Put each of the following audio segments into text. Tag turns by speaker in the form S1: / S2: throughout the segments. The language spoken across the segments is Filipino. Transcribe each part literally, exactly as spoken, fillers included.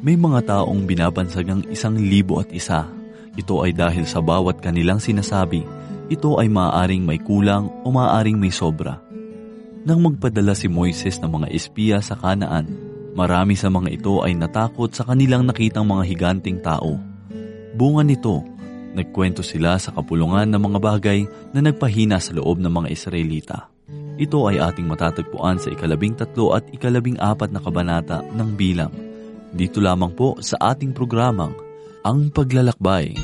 S1: May mga taong binabansagang isang libo at isa. Ito ay dahil sa bawat kanilang sinasabi, ito ay maaaring may kulang o maaaring may sobra. Nang magpadala si Moises ng mga espiya sa Kanaan, marami sa mga ito ay natakot sa kanilang nakitang mga higanting tao. Bunga nito, nagkwento sila sa kapulungan ng mga bagay na nagpahina sa loob ng mga Israelita. Ito ay ating matatagpuan sa ikalabing tatlo at ikalabing apat na kabanata ng Bilang. Dito lamang po sa ating programang, Ang Paglalakbay.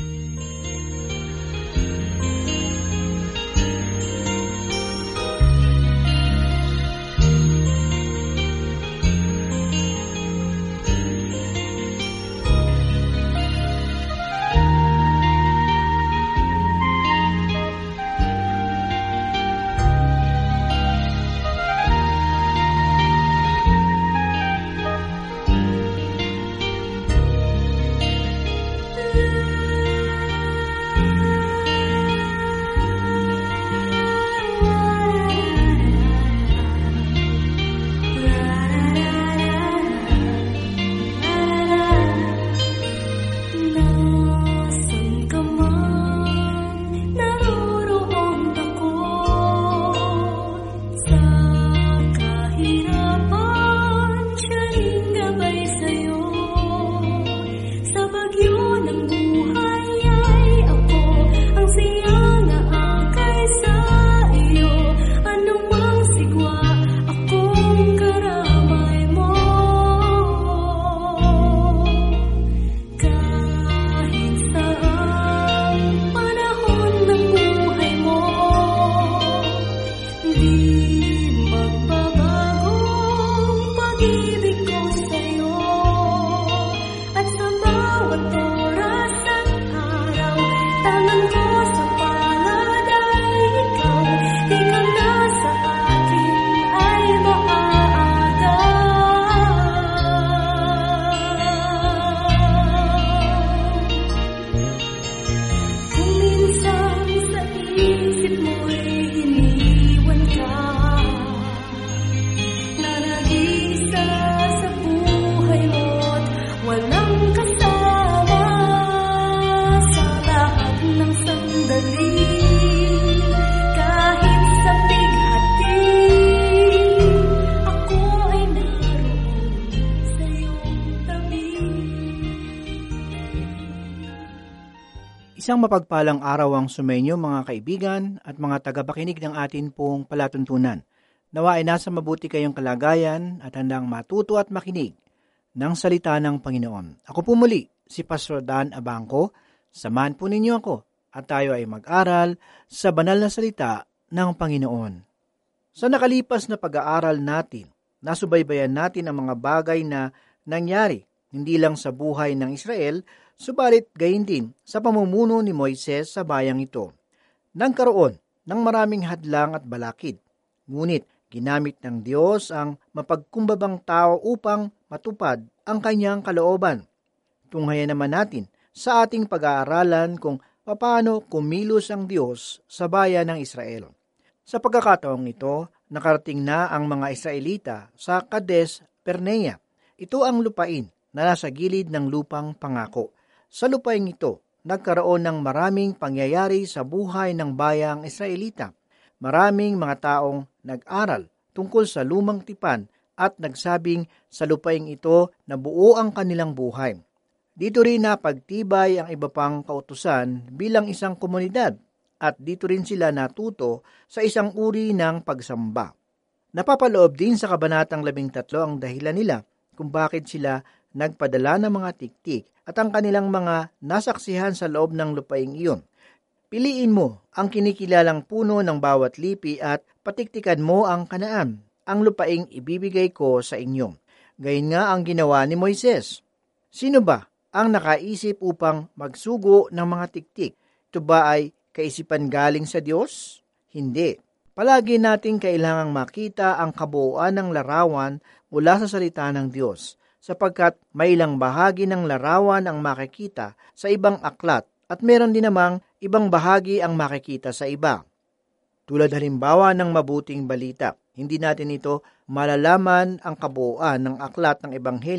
S2: Isang mapagpalang araw ang sumainyo mga kaibigan at mga tagapakinig ng atin pong palatuntunan. Nawa ay nasa mabuti kayong kalagayan at handang matuto at makinig ng salita ng Panginoon. Ako po muli, si Pastor Dan Abangco. Samahan po ninyo ako at tayo ay mag-aral sa banal na salita ng Panginoon. Sa nakalipas na pag-aaral natin, nasubaybayan natin ang mga bagay na nangyari hindi lang sa buhay ng Israel, subalit gayon din sa pamumuno ni Moises sa bayang ito. Nagkaroon ng maraming hadlang at balakid, ngunit ginamit ng Diyos ang mapagkumbabang tao upang matupad ang kanyang kalooban. Tunghayan naman natin sa ating pag-aaralan kung paano kumilos ang Diyos sa bayan ng Israel. Sa pagkakataong ito, nakarating na ang mga Israelita sa Kades Barnea. Ito ang lupain na nasa gilid ng lupang pangako. Sa lupaing ito, nagkaroon ng maraming pangyayari sa buhay ng bayang Israelita. Maraming mga taong nag-aral tungkol sa lumang tipan at nagsabing sa lupaing ito na buo ang kanilang buhay. Dito rin napagtibay ang iba pang kautusan bilang isang komunidad at dito rin sila natuto sa isang uri ng pagsamba. Napapaloob din sa kabanatang labing tatlo ang dahilan nila kung bakit sila nagpadala ng mga tiktik at ang kanilang mga nasaksihan sa loob ng lupaing iyon. Piliin mo ang kinikilalang puno ng bawat lipi at patiktikan mo ang Kanaan, ang lupaing ibibigay ko sa inyo. Gayon nga ang ginawa ni Moises. Sino ba ang nakaisip upang magsugo ng mga tiktik? Ito ba ay kaisipan galing sa Diyos? Hindi. Palagi nating kailangang makita ang kabuuan ng larawan mula sa salita ng Diyos, sapagkat may ilang bahagi ng larawan ang makikita sa ibang aklat at meron din namang ibang bahagi ang makikita sa iba. Tulad halimbawa ng mabuting balita, hindi natin ito malalaman ang kabuuan ng aklat ng Ebanghelyo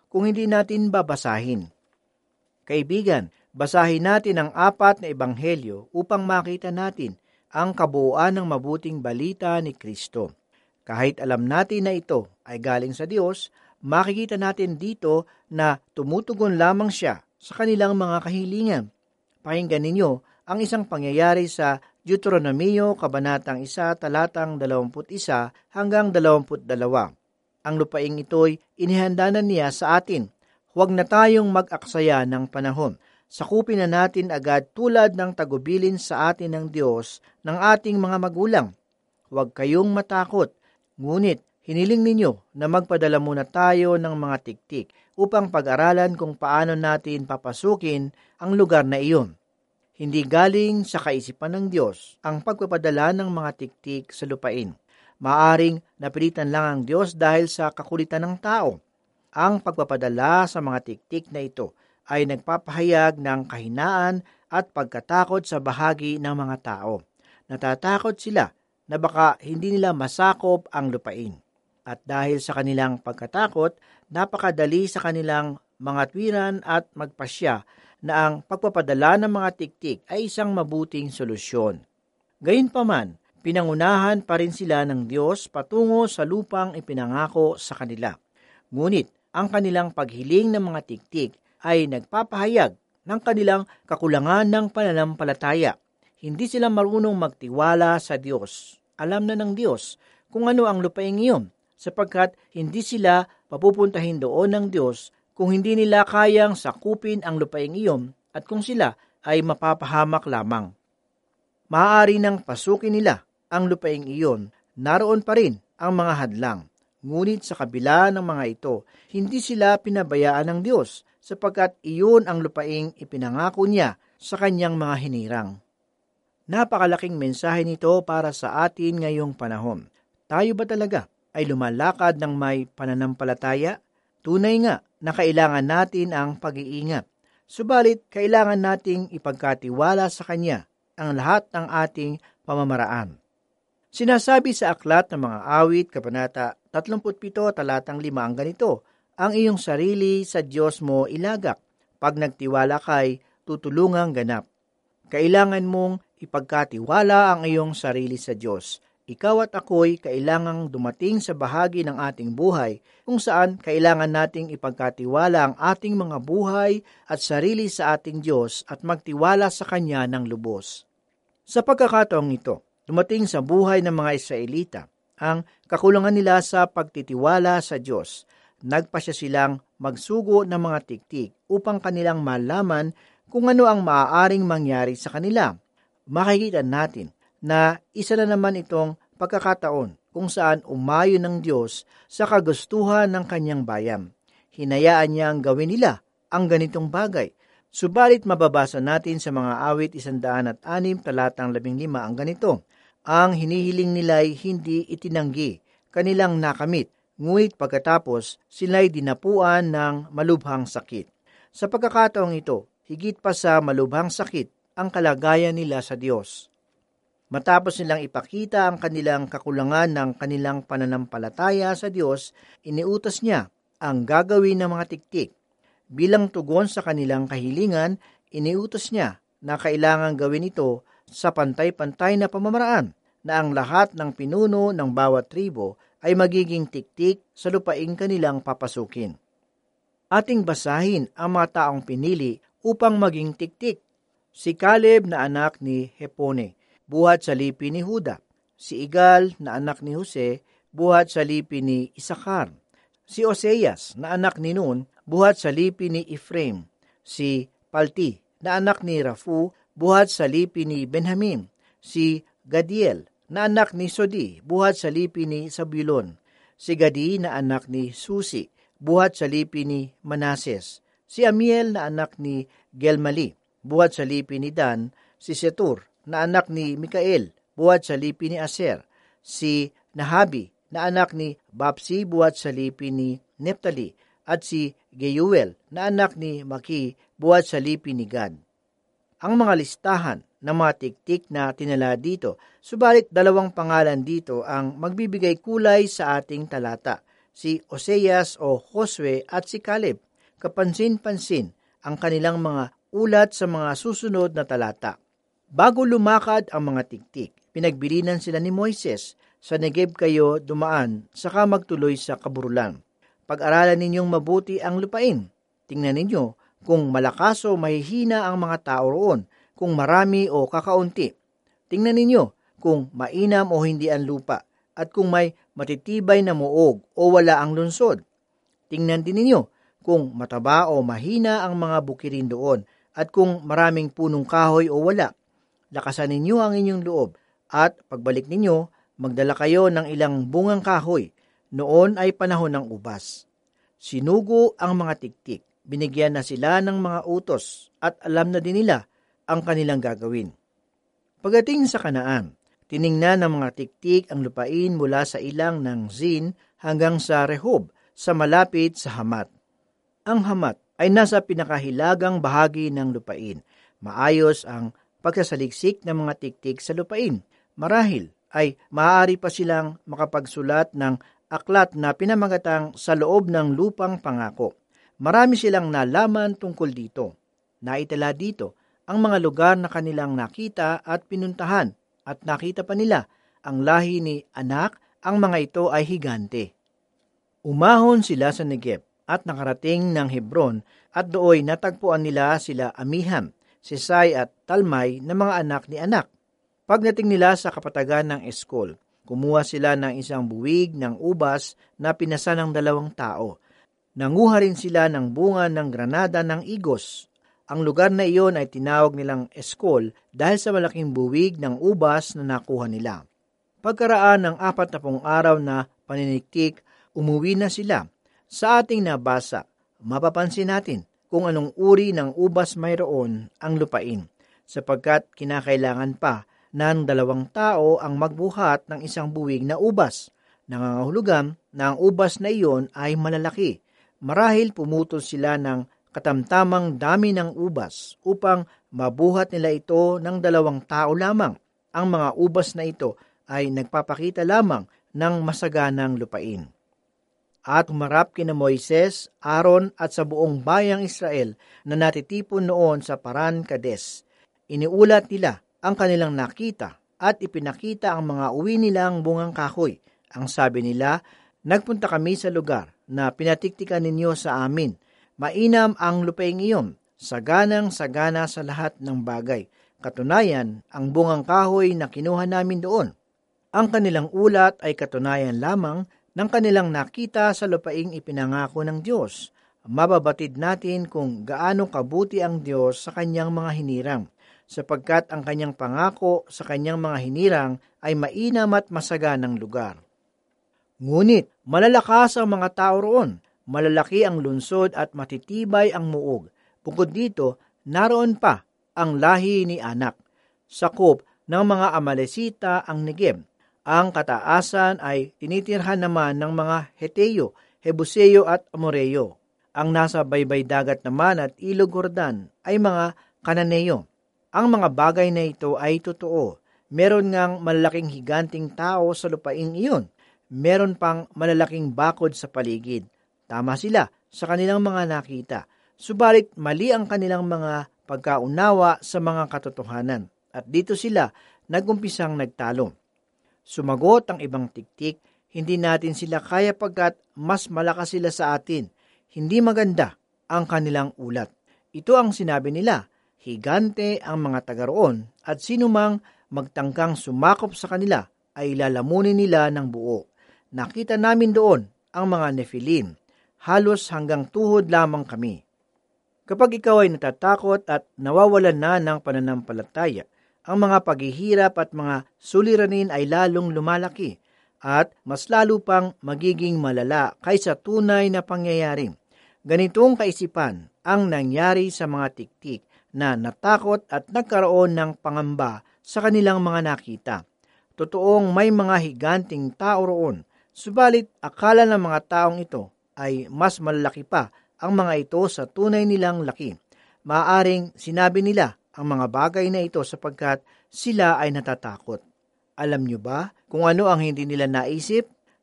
S2: kung hindi natin babasahin. Kaibigan, basahin natin ang apat na ebanghelyo upang makita natin ang kabuuan ng mabuting balita ni Kristo. Kahit alam natin na ito ay galing sa Diyos, makikita natin dito na tumutugon lamang siya sa kanilang mga kahilingan. Pakinggan ninyo ang isang pangyayari sa Deuteronomio, Kabanatang isa, talatang dalawamput isa hanggang dalawamput dalawa. Ang lupaing ito'y inihanda na niya sa atin. Huwag na tayong mag-aksaya ng panahon. Sakupin na natin agad tulad ng tagubilin sa atin ng Diyos ng ating mga magulang. Huwag kayong matakot, ngunit hiniling ninyo na magpadala muna tayo ng mga tiktik upang pag-aralan kung paano natin papasukin ang lugar na iyon. Hindi galing sa kaisipan ng Diyos ang pagpapadala ng mga tiktik sa lupain. Maaring napilitan lang ang Diyos dahil sa kakulitan ng tao. Ang pagpapadala sa mga tiktik na ito ay nagpapahayag ng kahinaan at pagkatakot sa bahagi ng mga tao. Natatakot sila na baka hindi nila masakop ang lupain. At dahil sa kanilang pagkatakot, napakadali sa kanilang mga tuwiran at magpasya na ang pagpapadala ng mga tiktik ay isang mabuting solusyon. Gayunpaman, pinangunahan pa rin sila ng Diyos patungo sa lupang ipinangako sa kanila. Ngunit ang kanilang paghiling ng mga tiktik ay nagpapahayag ng kanilang kakulangan ng pananampalataya. Hindi sila marunong magtiwala sa Diyos. Alam na ng Diyos kung ano ang lupaing iyon, sapagkat hindi sila papupuntahin doon ng Diyos kung hindi nila kayang sakupin ang lupaing iyon at kung sila ay mapapahamak lamang. Maaari nang pasukin nila ang lupaing iyon, naroon pa rin ang mga hadlang. Ngunit sa kabila ng mga ito, hindi sila pinabayaan ng Diyos sapagkat iyon ang lupaing ipinangako niya sa kanyang mga hinirang. Napakalaking mensahe nito para sa atin ngayong panahon. Tayo ba talaga ay lumalakad ng may pananampalataya? Tunay nga na kailangan natin ang pag-iingat. Subalit, kailangan nating ipagkatiwala sa Kanya ang lahat ng ating pamamaraan. Sinasabi sa aklat ng mga awit, Kabanata tatlumpu't pito, talatang lima ang ganito, ang iyong sarili sa Diyos mo ilagak. Pag nagtiwala kay, tutulungang ganap. Kailangan mong ipagkatiwala ang iyong sarili sa Diyos. Ikaw at ako'y kailangang dumating sa bahagi ng ating buhay kung saan kailangan nating ipagkatiwala ang ating mga buhay at sarili sa ating Diyos at magtiwala sa Kanya ng lubos. Sa pagkakataong ito, dumating sa buhay ng mga Israelita ang kakulangan nila sa pagtitiwala sa Diyos. Nagpasya silang magsugo ng mga tiktik upang kanilang malaman kung ano ang maaaring mangyari sa kanila. Makikita natin na isa na naman itong pagkakataon kung saan umayon ng Diyos sa kagustuhan ng kanyang bayan. Hinayaan niyang gawin nila ang ganitong bagay. Subalit mababasa natin sa mga awit isandaan at anim talatang labing lima ang ganito, ang hinihiling nila'y hindi itinanggi, kanilang nakamit, ngunit pagkatapos sila'y dinapuan ng malubhang sakit. Sa pagkakataong ito, higit pa sa malubhang sakit ang kalagayan nila sa Diyos. Matapos nilang ipakita ang kanilang kakulangan ng kanilang pananampalataya sa Diyos, iniutos niya ang gagawin ng mga tiktik. Bilang tugon sa kanilang kahilingan, iniutos niya na kailangan gawin ito sa pantay-pantay na pamamaraan na ang lahat ng pinuno ng bawat tribo ay magiging tiktik sa lupaing kanilang papasukin. Ating basahin ang mga taong pinili upang maging tiktik. Si Caleb na anak ni Hepone, buhat sa lipi ni Huda. Si Igal na anak ni Jose, buhat sa lipi ni Isakar. Si Oseas na anak ni Nun, buhat sa lipi ni Ephraim. Si Palti na anak ni Rafu, buhat sa lipi ni Benjamin. Si Gadiel na anak ni Sodi, buhat sa lipi ni Zabulon. Si Gadi na anak ni Susi, buhat sa lipi ni Manases. Si Amiel na anak ni Gelmali, buhat sa lipi ni Dan. Si Setur na anak ni Mikael, buhat sa lipi ni Aser. Si Nahabi na anak ni Bapsi, buhat sa lipi ni Neptali. At si Geuel na anak ni Maki, buhat sa lipi ni Gad. Ang mga listahan ng mga tiktik na tinala dito, subalit dalawang pangalan dito ang magbibigay kulay sa ating talata. si Oseas o Josue at si Caleb. Kapansin-pansin ang kanilang mga ulat sa mga susunod na talata. Bago lumakad ang mga tiktik, pinagbilinan sila ni Moises, sa Negev kayo dumaan, saka magtuloy sa kaburulan. Pag-aralan ninyong mabuti ang lupain. Tingnan ninyo kung malakas o mahihina ang mga tao roon, kung marami o kakaunti. Tingnan ninyo kung mainam o hindi ang lupa, at kung may matitibay na muog o wala ang lungsod. Tingnan din ninyo kung mataba o mahina ang mga bukirin doon, at kung maraming punong kahoy o wala. Lakasan ninyo ang inyong loob, at pagbalik ninyo, magdala kayo ng ilang bungang kahoy. Noon ay panahon ng ubas. Sinugo ang mga tiktik. Binigyan na sila ng mga utos, at alam na din nila ang kanilang gagawin. Pagdating sa Kanaan, tiningnan ng mga tiktik ang lupain mula sa ilang ng Zin hanggang sa Rehob, sa malapit sa Hamat. Ang Hamat ay nasa pinakahilagang bahagi ng lupain. Maayos ang pagkasaliksik ng mga tiktik sa lupain. Marahil ay maaari pa silang makapagsulat ng aklat na pinamagatang Sa Loob ng Lupang Pangako. Marami silang nalaman tungkol dito. Naitala dito ang mga lugar na kanilang nakita at pinuntahan, at nakita pa nila ang lahi ni Anak. Ang mga ito ay higante. Umahon sila sa Negev at nakarating ng Hebron, at dooy natagpuan nila sila Amiham, Sesai at Talmai na mga anak ni Anak. Pagdating nila sa kapatagan ng Eskol, kumuha sila ng isang buwig ng ubas na pinasa ng dalawang tao. Nanguha rin sila ng bunga ng granada ng igos. Ang lugar na iyon ay tinawag nilang Eskol dahil sa malaking buwig ng ubas na nakuha nila. Pagkaraan ng apat na pong araw na paniniktik, umuwi na sila. Sa ating nabasa, mapapansin natin kung anong uri ng ubas mayroon ang lupain, sapagkat kinakailangan pa ng dalawang tao ang magbuhat ng isang buwig na ubas. Nangangahulugan na ang ubas na iyon ay malalaki. Marahil pumutol sila ng katamtamang dami ng ubas upang mabuhat nila ito ng dalawang tao lamang. Ang mga ubas na ito ay nagpapakita lamang ng masaganang lupain. At humarap kina Moises, Aaron at sa buong bayang Israel na natitipon noon sa Paran Kades. Iniulat nila ang kanilang nakita at ipinakita ang mga uwi nilang bungang kahoy. Ang sabi nila, nagpunta kami sa lugar na pinatiktikan ninyo sa amin. Mainam ang lupaing iyon, saganang sagana sa lahat ng bagay. Katunayan, ang bungang kahoy na kinuha namin doon. Ang kanilang ulat ay katunayan lamang ng kanilang nakita sa lupaing ipinangako ng Diyos. Mababatid natin kung gaano kabuti ang Diyos sa kanyang mga hinirang, sapagkat ang kanyang pangako sa kanyang mga hinirang ay mainam at masaganang lugar. Ngunit malalakas ang mga tao roon, malalaki ang lungsod at matitibay ang muog. Bukod dito, naroon pa ang lahi ni Anak. Sakop ng mga Amalesita ang Negev. Ang kataasan ay tinitirhan naman ng mga Heteo, Hebuseo at Amoreo. Ang nasa baybay dagat naman at Ilog Jordan ay mga Kananeo. Ang mga bagay na ito ay totoo. Meron ngang malalaking higanting tao sa lupaing iyon. Meron pang malalaking bakod sa paligid. Tama sila sa kanilang mga nakita. Subalit mali ang kanilang mga pagkaunawa sa mga katotohanan. At dito sila nagumpisang nagtalo. Sumagot ang ibang tiktik, hindi natin sila kaya pagkat mas malakas sila sa atin. Hindi maganda ang kanilang ulat. Ito ang sinabi nila, higante ang mga taga roon at sinumang magtangkang sumakop sa kanila ay lalamunin nila ng buo. Nakita namin doon ang mga Nephilim. Halos hanggang tuhod lamang kami. Kapag ikaw ay natatakot at nawawalan na ng pananampalataya, ang mga paghihirap at mga suliranin ay lalong lumalaki at mas lalo pang magiging malala kaysa tunay na pangyayari. Ganitong kaisipan ang nangyari sa mga tiktik na natakot at nagkaroon ng pangamba sa kanilang mga nakita. Totoong may mga higanting tao roon, subalit akala ng mga taong ito ay mas malaki pa ang mga ito sa tunay nilang laki. Maaaring sinabi nila ang mga bagay na ito sapagkat sila ay natatakot. Alam nyo ba kung ano ang hindi nila naisip?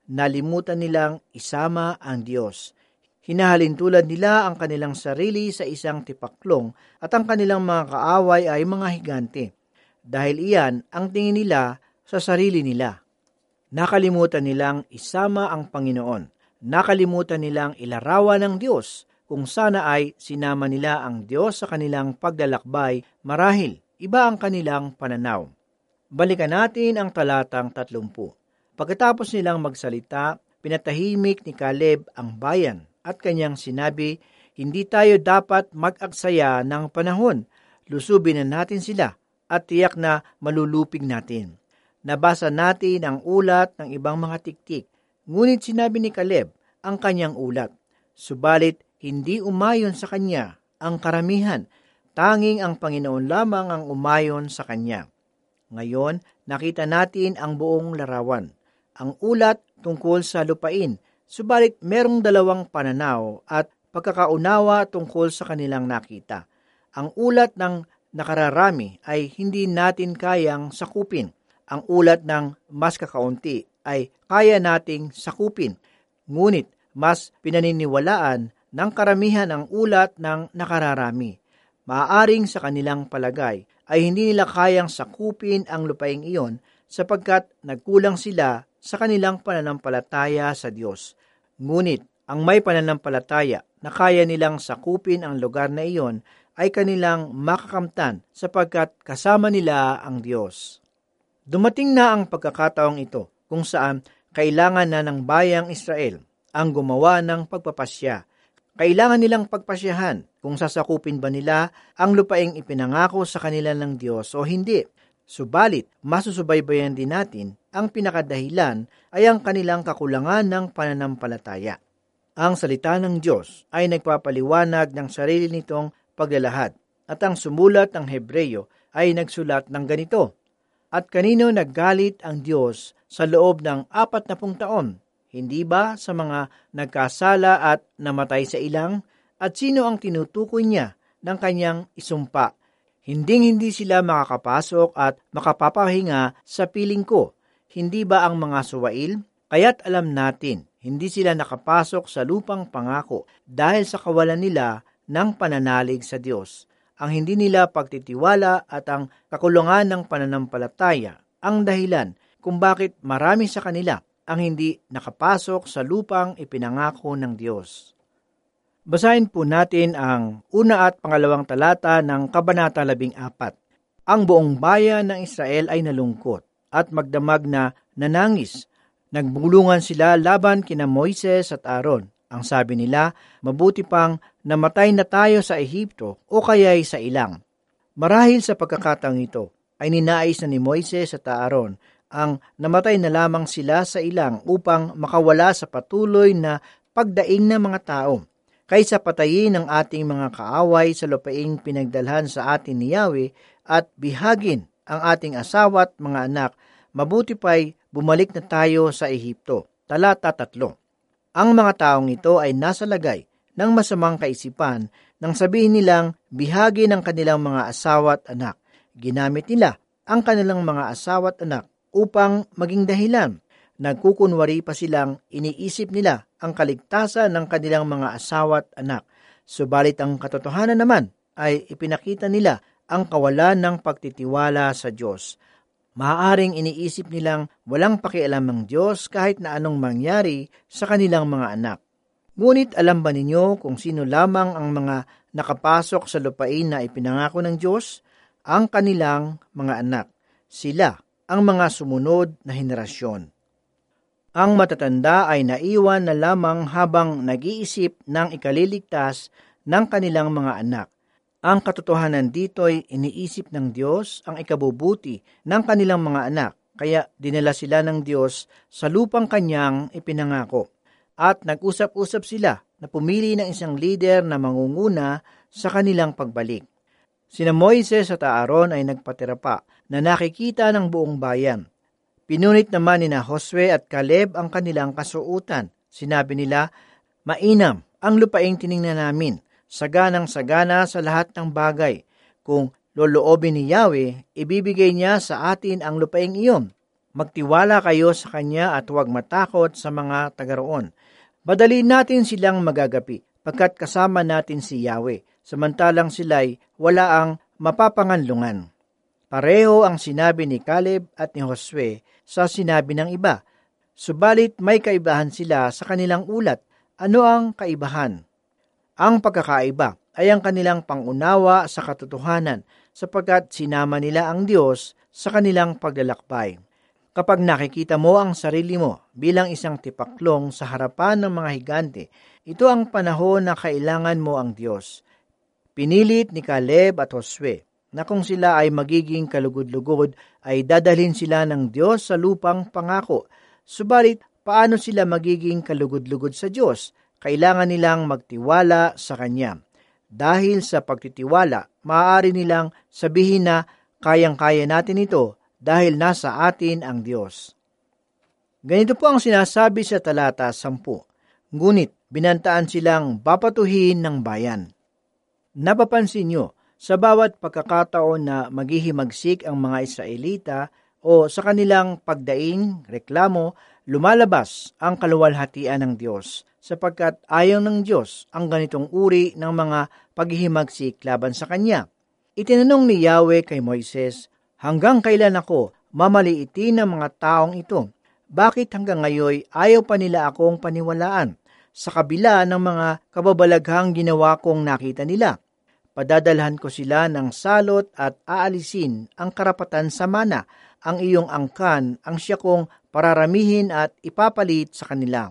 S2: nalimutan nilang isama ang Diyos. Hinahalintulad nila ang kanilang sarili sa isang tipaklong at ang kanilang mga kaaway ay mga higante. Dahil iyan ang tingin nila sa sarili nila. Nakalimutan nilang isama ang Panginoon. Nakalimutan nilang ilarawan ng Diyos kung sana ay sinama nila ang Diyos sa kanilang paglalakbay, marahil iba ang kanilang pananaw. Balikan natin ang talatang tatlumpu. Pagkatapos nilang magsalita, pinatahimik ni Caleb ang bayan at kanyang sinabi, hindi tayo dapat mag-aksaya ng panahon. Lusubin na natin sila at tiyak na malulupig natin. Nabasa natin ang ulat ng ibang mga tiktik, ngunit sinabi ni Caleb ang kanyang ulat. Subalit, hindi umayon sa kanya ang karamihan, tanging ang Panginoon lamang ang umayon sa kanya. Ngayon, nakita natin ang buong larawan. Ang ulat tungkol sa lupain, subalit merong dalawang pananaw at pagkakaunawa tungkol sa kanilang nakita. Ang ulat ng nakararami ay hindi natin kayang sakupin. Ang ulat ng mas kakaunti ay kaya nating sakupin. Ngunit mas pinaniniwalaan ng karamihan ang ulat ng nakararami. Maaaring sa kanilang palagay ay hindi nila kayang sakupin ang lupaing iyon sapagkat nagkulang sila sa kanilang pananampalataya sa Diyos. Ngunit ang may pananampalataya na kaya nilang sakupin ang lugar na iyon ay kanilang makakamtan sapagkat kasama nila ang Diyos. Dumating na ang pagkakataong ito kung saan kailangan na ng bayang Israel ang gumawa ng pagpapasya. Kailangan nilang pagpasyahan kung sasakupin ba nila ang lupaing ipinangako sa kanila ng Diyos o hindi. Subalit, masusubaybayan din natin ang pinakadahilan ay ang kanilang kakulangan ng pananampalataya. Ang salita ng Diyos ay nagpapaliwanag ng sarili nitong paglalahad at ang sumulat ng Hebreyo ay nagsulat ng ganito. At kanino naggalit ang Diyos sa loob ng apat na pung taon? Hindi ba sa mga nagkasala at namatay sa ilang? At sino ang tinutukoy niya ng kanyang isumpa? Hinding-hindi sila makakapasok at makapapahinga sa piling ko. Hindi ba ang mga suwail? Kaya't alam natin, hindi sila nakapasok sa lupang pangako dahil sa kawalan nila ng pananalig sa Diyos. Ang hindi nila pagtitiwala at ang kakulangan ng pananampalataya ang dahilan kung bakit marami sa kanila ang hindi nakapasok sa lupang ipinangako ng Diyos. Basahin po natin ang una at pangalawang talata ng Kabanata labing apat. Ang buong bayan ng Israel ay nalungkot at magdamag na nanangis. Nagbulungan sila laban kina Moises at Aaron. Ang sabi nila, mabuti pang namatay na tayo sa Ehipto o kaya'y sa ilang. Marahil sa pagkakataong ito ay ninais na ni Moises at Aaron ang namatay na lamang sila sa ilang upang makawala sa patuloy na pagdaing ng mga tao. Kaysa patayin ang ating mga kaaway sa lupaing pinagdalhan sa atin ni Yahweh at bihagin ang ating asawa at mga anak, mabuti pa'y bumalik na tayo sa Ehipto. Talata tatlo. Ang mga taong ito ay nasa lagay ng masamang kaisipan nang sabihin nilang bihagi ng kanilang mga asawa at anak. Ginamit nila ang kanilang mga asawa at anak upang maging dahilan. Nagkukunwari pa silang iniisip nila ang kaligtasan ng kanilang mga asawa at anak. Subalit ang katotohanan naman ay ipinakita nila ang kawalan ng pagtitiwala sa Diyos. Maaaring iniisip nilang walang pakialam ng Diyos kahit na anong mangyari sa kanilang mga anak. Ngunit alam ba ninyo kung sino lamang ang mga nakapasok sa lupain na ipinangako ng Diyos? Ang kanilang mga anak. Sila ang mga sumunod na henerasyon. Ang matatanda ay naiwan na lamang habang nag-iisip ng ikaliligtas ng kanilang mga anak. Ang katotohanan dito ay iniisip ng Diyos ang ikabubuti ng kanilang mga anak, kaya dinala sila ng Diyos sa lupang kanyang ipinangako. At nag-usap-usap sila na pumili ng isang leader na mangunguna sa kanilang pagbalik. Sina Moises at Aaron ay nagpatira pa na nakikita ng buong bayan. Pinunit naman ni na Josue at Caleb ang kanilang kasuutan. Sinabi nila, mainam ang lupaing tiningnan namin, saganang-sagana sa lahat ng bagay. Kung loloobin ni Yahweh, ibibigay niya sa atin ang lupaing iyon. Magtiwala kayo sa Kanya at huwag matakot sa mga tagaroon. Madali natin silang magagapi, pagkat kasama natin si Yahweh, samantalang sila'y wala ang mapapanganlungan. Pareho ang sinabi ni Caleb at ni Josue sa sinabi ng iba. Subalit may kaibahan sila sa kanilang ulat. Ano ang kaibahan? Ang pagkakaiba ay ang kanilang pangunawa sa katotohanan, sapagkat sinama nila ang Diyos sa kanilang paglalakbay. Kapag nakikita mo ang sarili mo bilang isang tipaklong sa harapan ng mga higante, ito ang panahon na kailangan mo ang Diyos. Pinilit ni Caleb at Josue na kung sila ay magiging kalugod-lugod ay dadalhin sila ng Diyos sa lupang pangako. Subalit, paano sila magiging kalugod-lugod sa Diyos? Kailangan nilang magtiwala sa Kanya. Dahil sa pagtitiwala, maaari nilang sabihin na kayang-kaya natin ito dahil nasa atin ang Diyos. Ganito po ang sinasabi sa talata sampu. Ngunit binantaan silang babatuhin ng bayan. Napapansin nyo, sa bawat pagkakataon na maghihimagsik ang mga Israelita o sa kanilang pagdaing, reklamo, lumalabas ang kaluwalhatian ng Diyos, sapagkat ayaw ng Diyos ang ganitong uri ng mga paghihimagsik laban sa Kanya. Itinanong ni Yahweh kay Moises, hanggang kailan ako mamaliitin ng mga taong ito? Bakit hanggang ngayon ayaw pa nila akong paniwalaan? Sa kabila ng mga kababalaghang ginawa kong nakita nila, padadalhan ko sila ng salot at aalisin ang karapatan sa mana. Ang iyong angkan ang siya kong pararamihin at ipapalit sa kanila.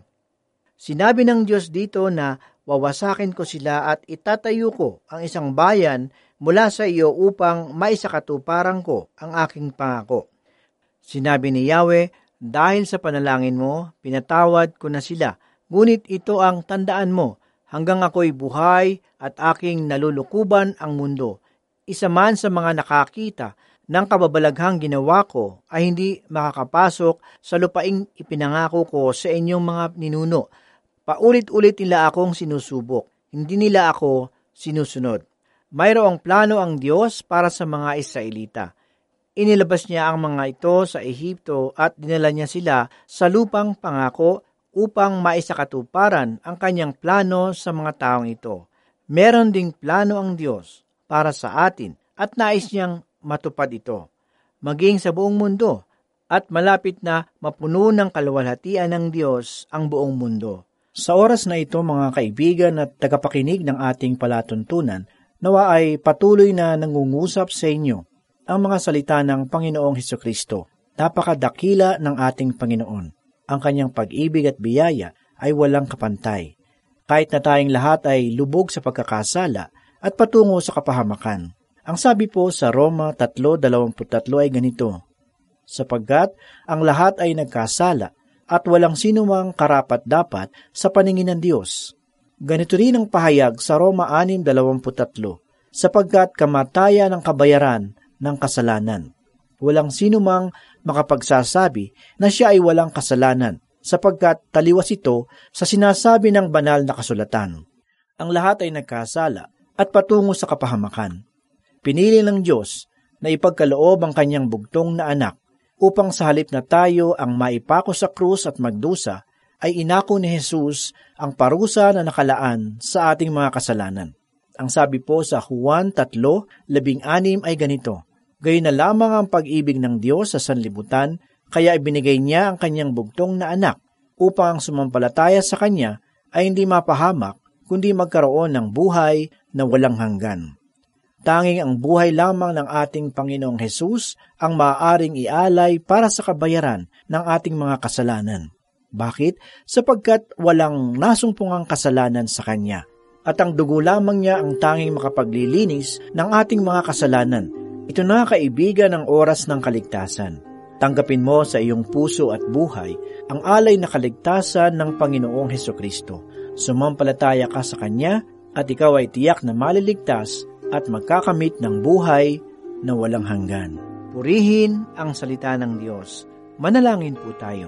S2: Sinabi ng Diyos dito na wawasakin ko sila at itatayo ko ang isang bayan mula sa iyo upang maisakatuparan ko ang aking pangako. Sinabi ni Yahweh, dahil sa panalangin mo, pinatawad ko na sila, ngunit ito ang tandaan mo, hanggang ako'y buhay at aking nalulukuban ang mundo. Isa man sa mga nakakita ng kababalaghang ginawa ko ay hindi makakapasok sa lupaing ipinangako ko sa inyong mga ninuno. Paulit-ulit nila akong sinusubok, hindi nila ako sinusunod. Mayroong plano ang Diyos para sa mga Israelita. Inilabas niya ang mga ito sa Ehipto at dinala niya sila sa lupang pangako upang maisakatuparan ang kanyang plano sa mga taong ito. Meron ding plano ang Diyos para sa atin at nais niyang matupad ito, maging sa buong mundo, at malapit na mapuno ng kaluwalhatian ng Diyos ang buong mundo. Sa oras na ito, mga kaibigan at tagapakinig ng ating palatuntunan, nawa ay patuloy na nangungusap sa inyo ang mga salita ng Panginoong Hesukristo. Napakadakila ng ating Panginoon. Ang kanyang pag-ibig at biyaya ay walang kapantay. Kahit na tayong lahat ay lubog sa pagkakasala at patungo sa kapahamakan. Ang sabi po sa Roma three twenty-three ay ganito, sapagkat ang lahat ay nagkasala at walang sinumang karapat-dapat sa paningin ng Diyos. Ganito rin ang pahayag sa Roma six twenty-three, sapagkat kamatayan ang kabayaran ng kasalanan. Walang sinumang makapagsasabi na siya ay walang kasalanan, sapagkat taliwas ito sa sinasabi ng banal na kasulatan. Ang lahat ay nagkasala at patungo sa kapahamakan. Pinili ng Diyos na ipagkaloob ang kanyang bugtong na anak upang sa halip na tayo ang maipako sa krus at magdusa, ay inako ni Jesus ang parusa na nakalaan sa ating mga kasalanan. Ang sabi po sa Juan three sixteen ay ganito, gayon na lamang ang pag-ibig ng Diyos sa sanlibutan, kaya ibinigay niya ang kanyang bugtong na anak upang ang sumampalataya sa kanya ay hindi mapahamak, kundi magkaroon ng buhay na walang hanggan. Tanging ang buhay lamang ng ating Panginoong Hesus ang maaaring ialay para sa kabayaran ng ating mga kasalanan. Bakit? Sapagkat walang nasumpungang kasalanan sa Kanya, at ang dugo lamang niya ang tanging makapaglilinis ng ating mga kasalanan. Ito na, kaibigan, ang oras ng kaligtasan. Tanggapin mo sa iyong puso at buhay ang alay na kaligtasan ng Panginoong Hesukristo. Sumampalataya ka sa Kanya at ikaw ay tiyak na maliligtas at magkakamit ng buhay na walang hanggan. Purihin ang salita ng Diyos. Manalangin po tayo.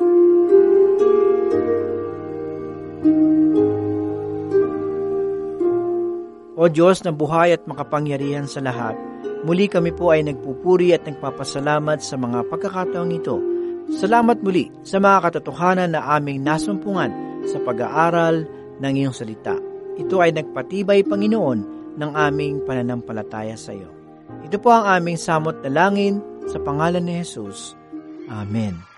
S2: O Diyos na buhay at makapangyarihan sa lahat, muli kami po ay nagpupuri at nagpapasalamat sa mga pagkakataong ito Salamat muli sa mga katotohanan na aming nasumpungan sa pag-aaral ng iyong salita. Ito ay nagpatibay, Panginoon, ng aming pananampalataya sa iyo. Ito po ang aming samot na langin sa pangalan ni Jesus. Amen.